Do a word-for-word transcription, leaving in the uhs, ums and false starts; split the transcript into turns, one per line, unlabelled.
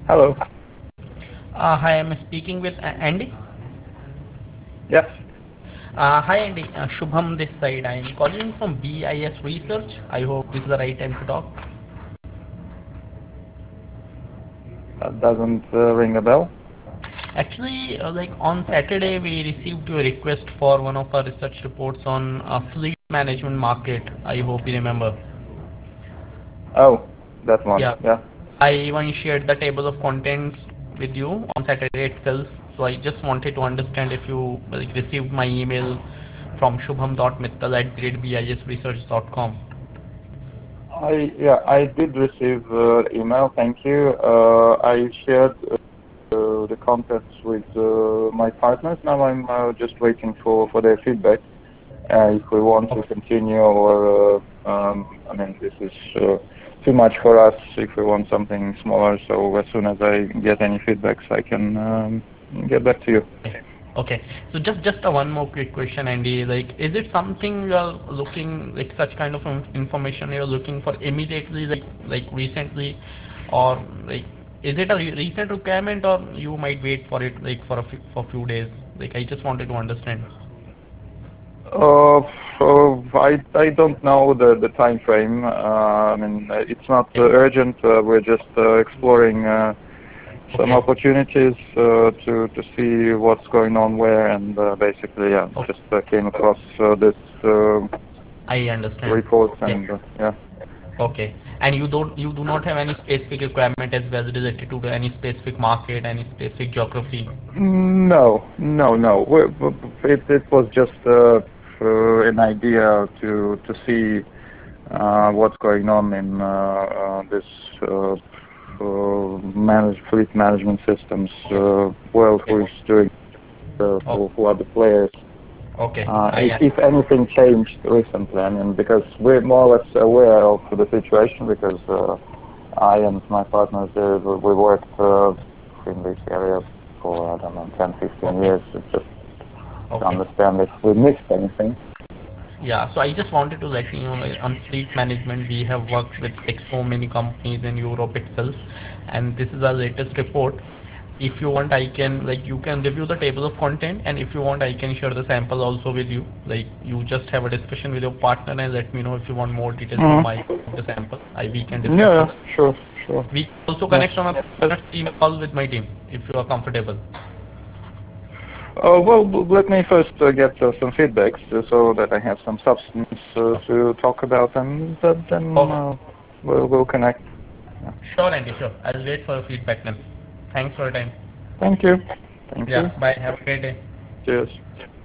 Hello.
Uh, hi, I'm speaking with uh, Andy.
Yes.
Uh, hi, Andy. Uh, Shubham this side. I'm calling from B I S Research. I hope this is the right time to talk.
That doesn't uh, ring a bell.
Actually, uh, like on Saturday, we received a request for one of our research reports on uh, fleet management market. I hope you remember.
Oh, that one.
Yeah,
Yeah.
I even shared the table of contents with you on Saturday itself. So I just wanted to understand if you like, received my email from shubham.mittal at gradebisresearch dot com.
I yeah I did receive uh, email. Thank you. Uh, I shared uh, the contacts with uh, my partners. Now I'm uh, just waiting for for their feedback. Uh, if we want to continue, or uh, um, I mean, this is uh, too much for us. If we want something smaller, so as soon as I get any feedbacks, I can um, get back to you.
Okay. So just just a one more quick question, Andy. Like, is it something you are looking like such kind of in- information you're looking for immediately, like like recently, or like is it a re- recent requirement, or you might wait for it like for a few, for few days? Like, I just wanted to understand.
Uh, so I I don't know the the time frame. Uh, I mean, uh, it's not uh,
Okay.
urgent. Uh, we're just uh, exploring uh, some
Okay.
opportunities uh, to to see what's going on where, and uh, basically, yeah,
Okay.
just uh, came across uh, this uh,
I understand.
report,
Yeah.
and uh, yeah.
Okay. And you don't you do not have any specific requirement as well related to the, any specific market, any specific geography.
No, no, no. we we- It it was just uh, uh, an idea to to see uh, what's going on in uh, uh, this uh, uh, manage fleet management systems
Okay.
uh, world, who is doing uh,
Okay.
who, who are the players.
Okay.
Uh,
I
if, if anything changed recently, I mean, because we're more or less aware of the situation, because uh, I and my partners, uh, we we worked uh, in this area for, I don't know, ten, fifteen
okay.
years, to just to
Okay.
understand if we missed anything.
Yeah. So I just wanted to let you know like, on fleet management, we have worked with like so many companies in Europe itself, and this is our latest report. If you want, I can like you can review the table of content, and if you want, I can share the sample also with you. Like you just have a discussion with your partner and let me know if you want more details from
hmm
my the sample. I we can discuss
Yeah, yeah,
further.
sure, sure.
We can also
Yeah.
connect on a third team call with my team if you are comfortable.
Uh, well, b- let me first uh, get uh, some feedbacks uh, so that I have some substance uh, to talk about, and uh, then
Okay.
uh, we'll, we'll connect. Yeah.
Sure, Andy. Sure. I'll wait for your feedback then. Thanks for your time.
Thank you. Thank
Yeah.
you.
Bye. Have a great day.
Cheers.